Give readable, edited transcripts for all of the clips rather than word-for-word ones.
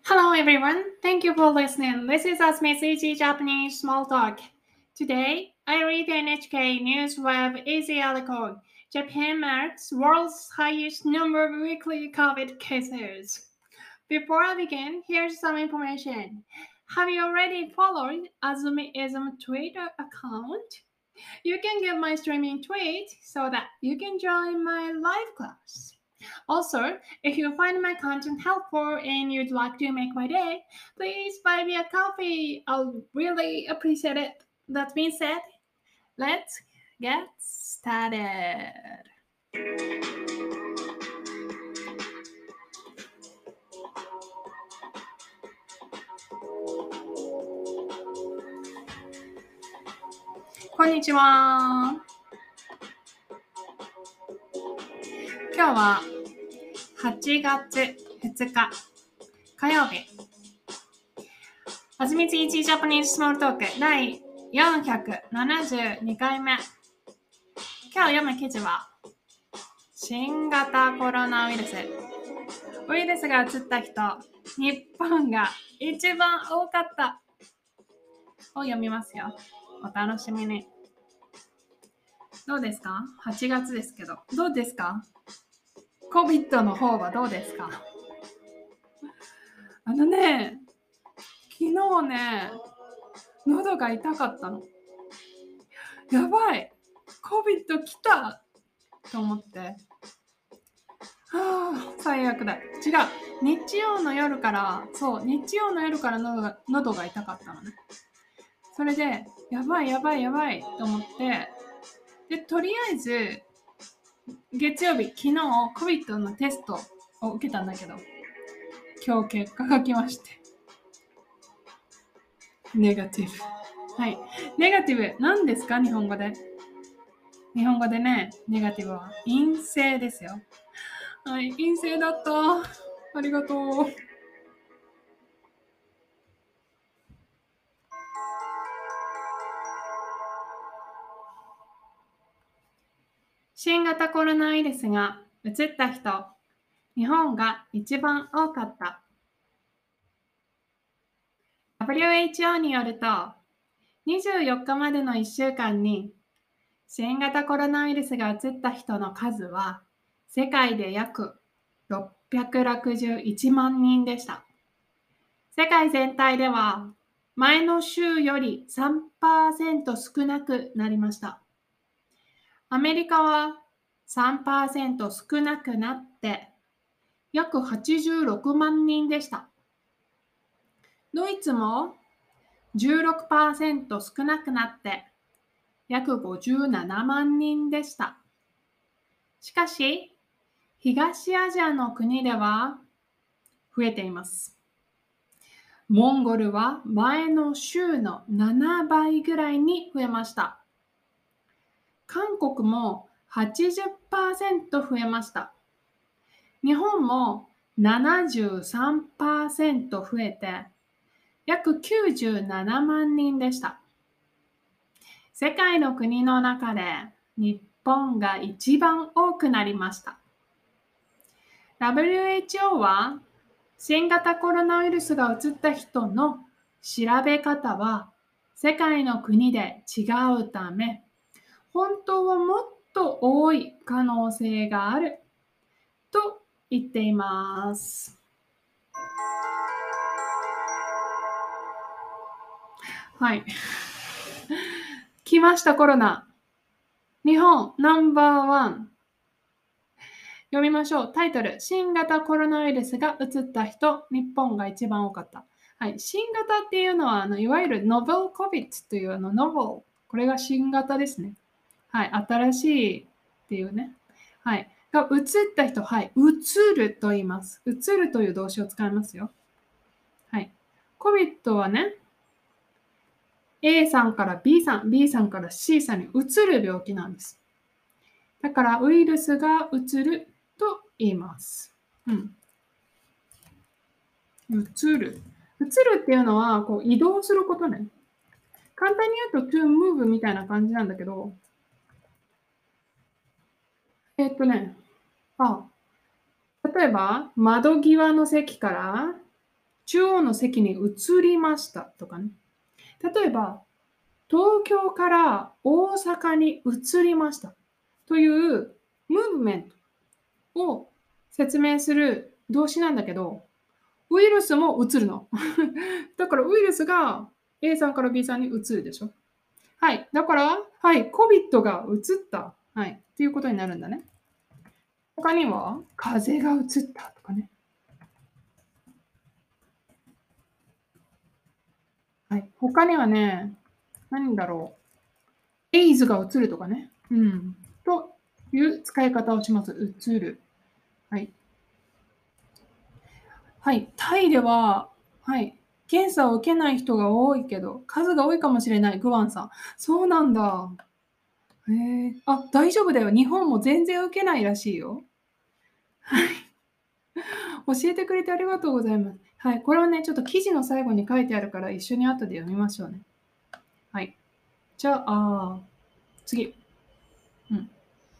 Hello everyone, thank you for listening. This is Asmi's Easy Japanese Small Talk. Today, I read NHK News Web Easy article. Japan marks world's highest number of weekly COVID cases. Before I begin, here's some information. Have you already followed Azumiism Twitter account? You can get my streaming tweet so that you can join my live class. Also, if you find my content helpful and you'd like to make my day, please buy me a coffee. I'll really appreciate it. That being said, let's get started.こんにちは。今日は8月2日火曜日。あずみつ1ジャパニーズスモールトーク第472回目。今日読む記事は新型コロナウイルスが移った人、日本が一番多かったを読みますよ。お楽しみに。どうですか？ 8 月ですけど、どうですか？ COVID の方はどうですか？昨日ね、喉が痛かったの。やばい COVID 来たと思って、最悪だ。違う、日曜の夜から喉が痛かったのね。それでやばいと思って、でとりあえず月曜日、昨日 COVID のテストを受けたんだけど、今日結果が来まして、ネガティブ。はい、ネガティブ何ですか？日本語でね、ネガティブは陰性ですよ。はい、陰性だった。ありがとう。新型コロナウイルスが移った人、日本が一番多かった。WHO によると、24日までの1週間に新型コロナウイルスが移った人の数は世界で約661万人でした。世界全体では前の週より 3% 少なくなりました。アメリカは 3% 少なくなって約86万人でした。ドイツも 16% 少なくなって約57万人でした。しかし、東アジアの国では増えています。モンゴルは前の週の7倍ぐらいに増えました。韓国も 80% 増えました。日本も 73% 増えて約97万人でした。世界の国の中で日本が一番多くなりました。WHO は新型コロナウイルスが移った人の調べ方は世界の国で違うため、本当はもっと多い可能性があると言っています。はい。来ましたコロナ。日本ナンバーワン。読みましょう。タイトル、新型コロナウイルスが移った人、日本が一番多かった。はい、新型っていうのはいわゆるノベル COVID というノベル、これが新型ですね。はい、新しいっていうね。はい、が移った人、はい、移ると言います。移るという動詞を使いますよ。はい、COVID はね、A さんから B さん、B さんから C さんに移る病気なんです。だからウイルスが移ると言います。移るっていうのはこう移動することね。簡単に言うと to move みたいな感じなんだけど、例えば窓際の席から中央の席に移りましたとかね。例えば、東京から大阪に移りましたというムーブメントを説明する動詞なんだけど、ウイルスも移るの。だからウイルスが A さんから B さんに移るでしょ。はい。だから、はい。COVID が移った。はい。っていうことになるんだね。他には、風が移ったとかね。はい。他にはね、何だろう。エイズが移るとかね。うん。という使い方をします。移る。はい。はい。タイでは、はい。検査を受けない人が多いけど、数が多いかもしれない、グワンさん。そうなんだ。へえ。あ、大丈夫だよ。日本も全然受けないらしいよ。はい。教えてくれてありがとうございます。はい。これはね、ちょっと記事の最後に書いてあるから、一緒に後で読みましょうね。はい。じゃあ、次。うん。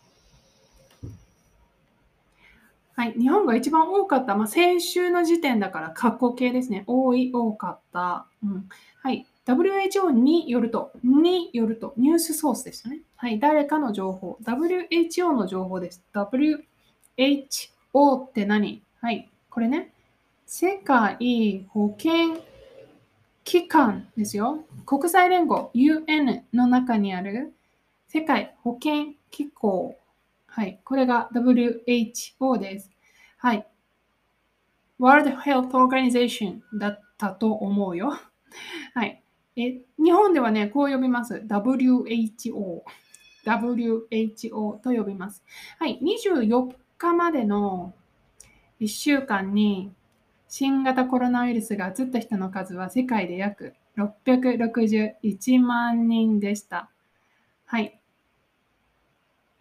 はい。日本が一番多かった。先週の時点だから、過去形ですね。多い、多かった。うん。はい。WHO によると、ニュースソースでしたね。はい。誰かの情報。WHO の情報です。WHO って何？はい。これね。世界保健機関ですよ。国際連合 UN の中にある世界保健機構。はい。これが WHO です。はい。World Health Organization だったと思うよ。はい。日本ではね、こう呼びます。WHO。WHO と呼びます。はい。24日までの1週間に新型コロナウイルスが移った人の数は世界で約661万人でした。はい。うん。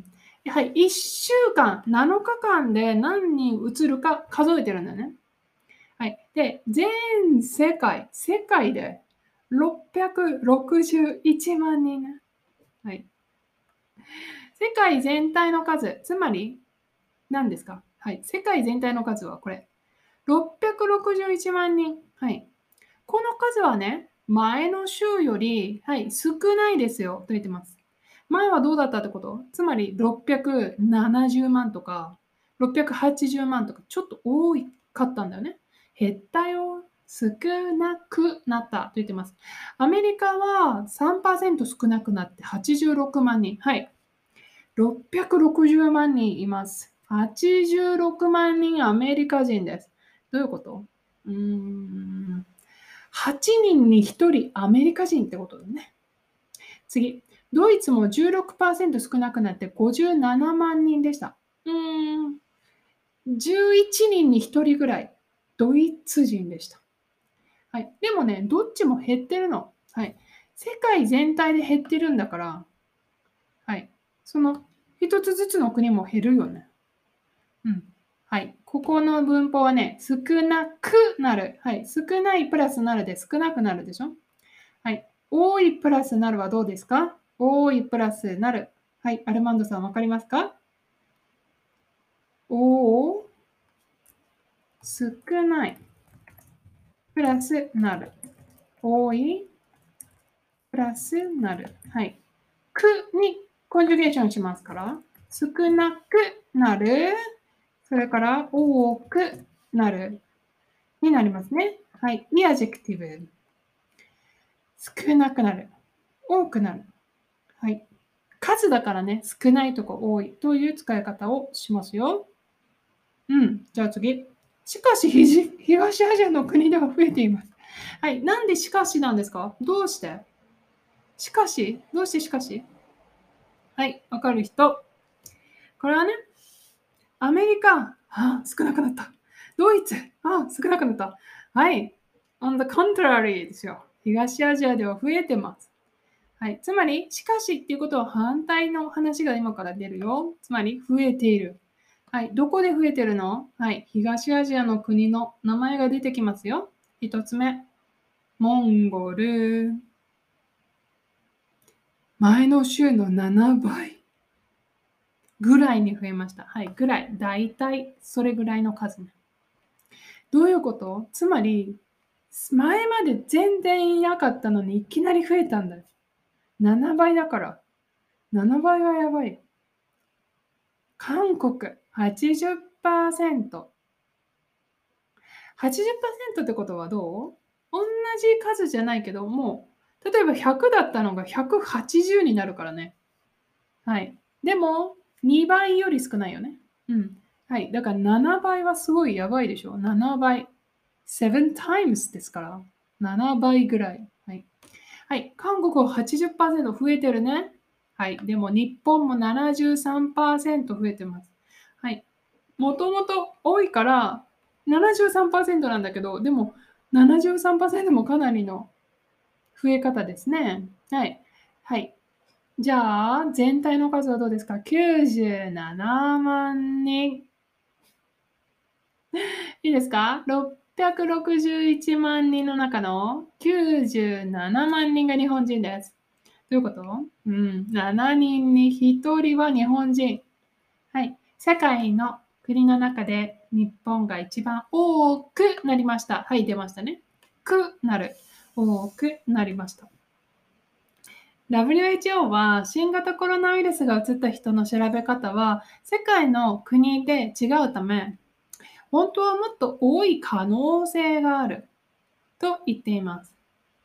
はい。1週間、7日間で何人移るか数えてるんだよね。はい。で、全世界で661万人ね。はい。世界全体の数、つまり何ですか？はい。世界全体の数はこれ。661万人。はい。この数はね、前の週より、はい、少ないですよと言ってます。前はどうだったってこと？つまり670万とか680万とかちょっと多かったんだよね。減ったよ。少なくなったと言ってます。アメリカは3%少なくなって86万人。はい。660万人います。86万人アメリカ人です。どういうこと？8人に1人アメリカ人ってことだね。次。ドイツも16%少なくなって57万人でした。11人に1人ぐらいドイツ人でした。はい。でもね、どっちも減ってるの。はい。世界全体で減ってるんだから、はい。その一つずつの国も減るよね。うん。はい。ここの文法はね、少なくなる。はい。少ないプラスなるで少なくなるでしょ。はい。多いプラスなるはどうですか？多いプラスなる。はい。アルマンドさんわかりますか？お少ないプラスなる。多いプラスなる。はい。くにコンジュゲーションしますから、少なくなる。それから多くなるになりますね。はい。イアジェクティブ。少なくなる。多くなる。はい。数だからね、少ないとか多いという使い方をしますよ。うん。じゃあ次。しかし、東アジアの国では増えています。はい。なんでしかしなんですか？どうしてしかしどうしてしかしはい。わかる人。これはね、アメリカ、少なくなった。ドイツ、少なくなった。はい。On the contrary ですよ。東アジアでは増えてます。はい。つまり、しかしっていうことは反対の話が今から出るよ。つまり、増えている。はい。どこで増えてるの？はい。東アジアの国の名前が出てきますよ。一つ目。モンゴル。前の週の7倍ぐらいに増えました。はい。ぐらい。だいたいそれぐらいの数ね。 どういうこと？つまり、前まで全然いなかったのにいきなり増えたんだよ。7倍だから。7倍はやばい。韓国、80%。80% ってことはどう？同じ数じゃないけど、もう、例えば100だったのが180になるからね。はい。でも、2倍より少ないよね。うん。はい。だから7倍はすごいやばいでしょ。7倍。7 times ですから。7倍ぐらい。はい。はい。韓国は80%増えてるね。はい。でも日本も73%増えてます。はい。もともと多いから73%なんだけど、でも73%もかなりの増え方ですね。はい。はい。じゃあ、全体の数はどうですか？ 97 万人。いいですか？ 661 万人の中の97万人が日本人です。どういうこと？7人に1人は日本人。はい。世界の国の中で日本が一番多くなりました。はい、出ましたね。くなる。多くなりました。WHO は新型コロナウイルスが移った人の調べ方は世界の国で違うため、本当はもっと多い可能性があると言っています。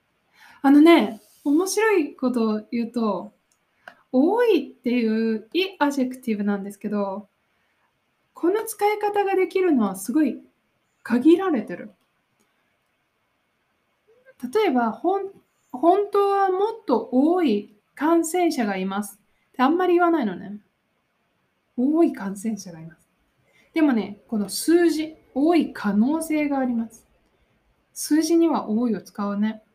面白いことを言うと、多いっていういいアジェクティブなんですけど、この使い方ができるのはすごい限られてる。例えば、本当はもっと多い感染者がいますってあんまり言わないのね。多い感染者がいます。でもね、この数字、多い可能性があります。数字には多いを使うね。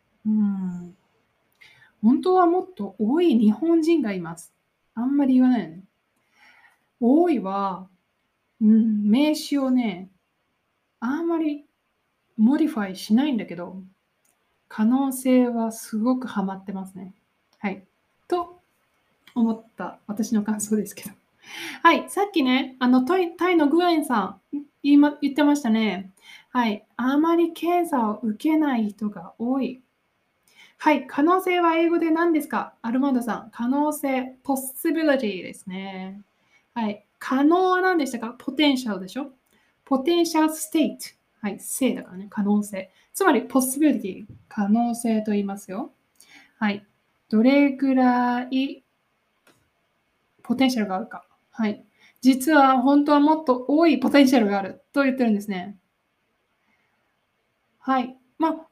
本当はもっと多い日本人がいます。あんまり言わないよね。多いは、名詞をね、あんまりモディファイしないんだけど、可能性はすごくハマってますね。はい。と思った私の感想ですけど。はい。さっきね、タイのグエンさん言ってましたね。はい。あまり検査を受けない人が多い。はい。可能性は英語で何ですか？アルマンドさん。可能性、possibility ですね。はい。可能は何でしたか？ポテンシャルでしょ？ポテンシャルステート。はい。性だからね。可能性。つまり、possibility。可能性と言いますよ。はい。どれぐらいポテンシャルがあるか。はい。実は本当はもっと多いポテンシャルがあると言ってるんですね。はい。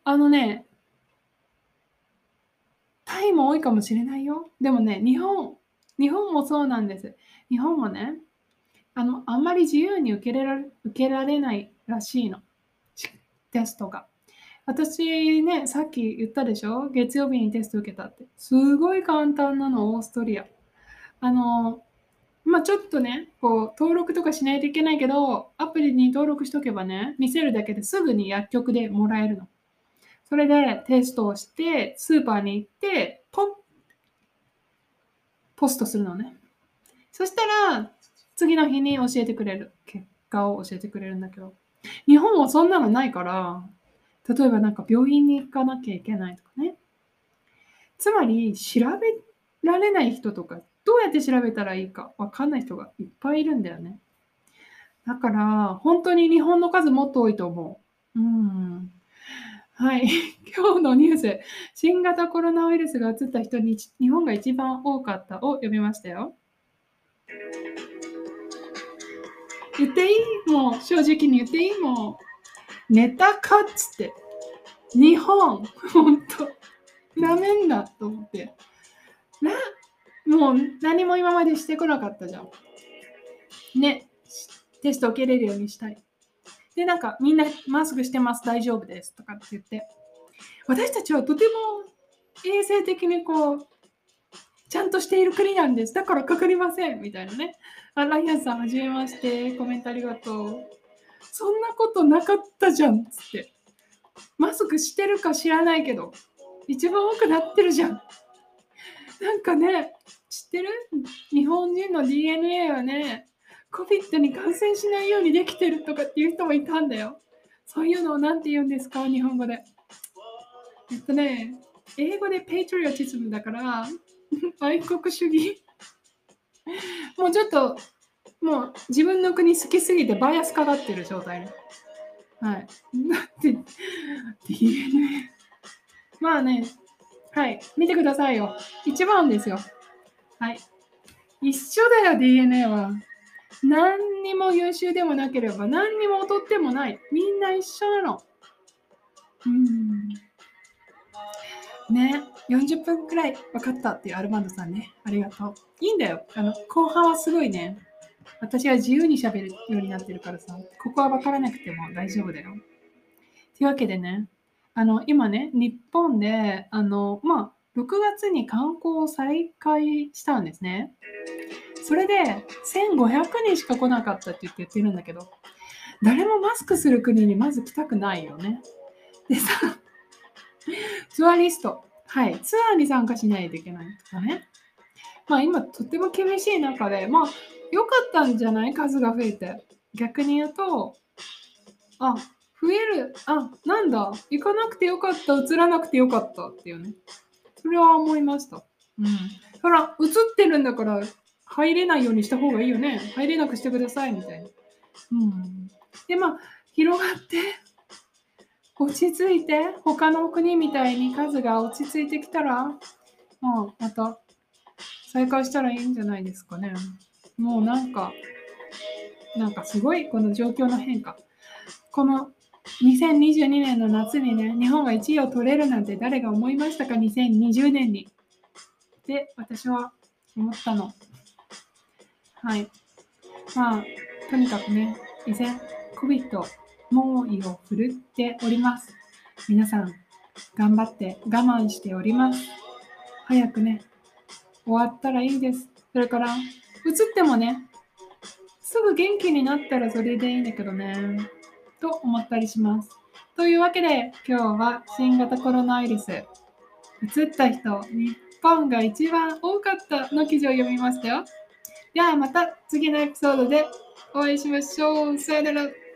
タイも多いかもしれないよ。でもね、日本もそうなんです。日本もね、あんまり自由に受けられないらしいの。テストが。私ね、さっき言ったでしょ？月曜日にテスト受けたって。すごい簡単なの、オーストリア。あの、ちょっとね、こう、登録とかしないといけないけど、アプリに登録しとけばね、見せるだけですぐに薬局でもらえるの。それでテストをして、スーパーに行って、ポストするのね。そしたら、次の日に教えてくれる。結果を教えてくれるんだけど。日本はそんなのないから、例えばなんか病院に行かなきゃいけないとかね。つまり、調べられない人とか、どうやって調べたらいいかわかんない人がいっぱいいるんだよね。だから、本当に日本の数もっと多いと思う。はい。今日のニュース、新型コロナウイルスが移った人に日本が一番多かったを読みましたよ。言っていい？もう正直に言っていい？もうネタかっつって。日本、ほんと、なめんなと思って。もう何も今までしてこなかったじゃん。ね。テスト受けれるようにしたい。で、なんかみんなマスクしてます、大丈夫ですとかって言って。私たちはとても衛生的にこう、ちゃんとしている国なんです。だからかかりません。みたいなね。ライアンさん、はじめまして。コメントありがとう。そんなことなかったじゃん。つって。マスクしてるか知らないけど、一番多くなってるじゃん。なんかね、知ってる？日本人の DNA はね、COVID に感染しないようにできてるとかっていう人もいたんだよ。 そういうのをなんて言うんですか、日本語で。英語でペイトリオティズムだから、愛国主義。もうちょっと、もう自分の国好きすぎてバイアスかかってる状態ね。はい。だって、DNA。まあね、はい。見てくださいよ。一番ですよ。はい。一緒だよ、DNA は。何にも優秀でもなければ、何にも劣ってもない。みんな一緒なの。ね、40分くらい分かったっていうアルバンドさんね。ありがとう。いいんだよ。後半はすごいね。私は自由に喋るようになってるからさ、ここは分からなくても大丈夫だよ。というわけでね、今ね、日本で、6月に観光を再開したんですね。それで、1500人しか来なかったって言ってるんだけど、誰もマスクする国にまず来たくないよね。でさ、ツアリスト、はい、ツアーに参加しないといけないとかね。今とっても厳しい中で、良かったんじゃない数が増えて。逆に言うと、増える、なんだ、行かなくてよかった、移らなくてよかったっていうね。それは思いました。ほら、映ってるんだから入れないようにした方がいいよね。入れなくしてくださいみたいな。で、広がって、落ち着いて、他の国みたいに数が落ち着いてきたら、また再開したらいいんじゃないですかね。もうなんかすごいこの状況の変化。この2022年の夏にね、日本が1位を取れるなんて誰が思いましたか、2020年に。で、私は思ったの。はい。とにかくね、依然、COVID 猛威を振るっております。皆さん、頑張って我慢しております。早くね、終わったらいいです。それから、移ってもね、すぐ元気になったらそれでいいんだけどね、と思ったりします。というわけで、今日は新型コロナウイルス、移った人、日本が一番多かったの記事を読みましたよ。ではまた次のエピソードでお会いしましょう。さよなら。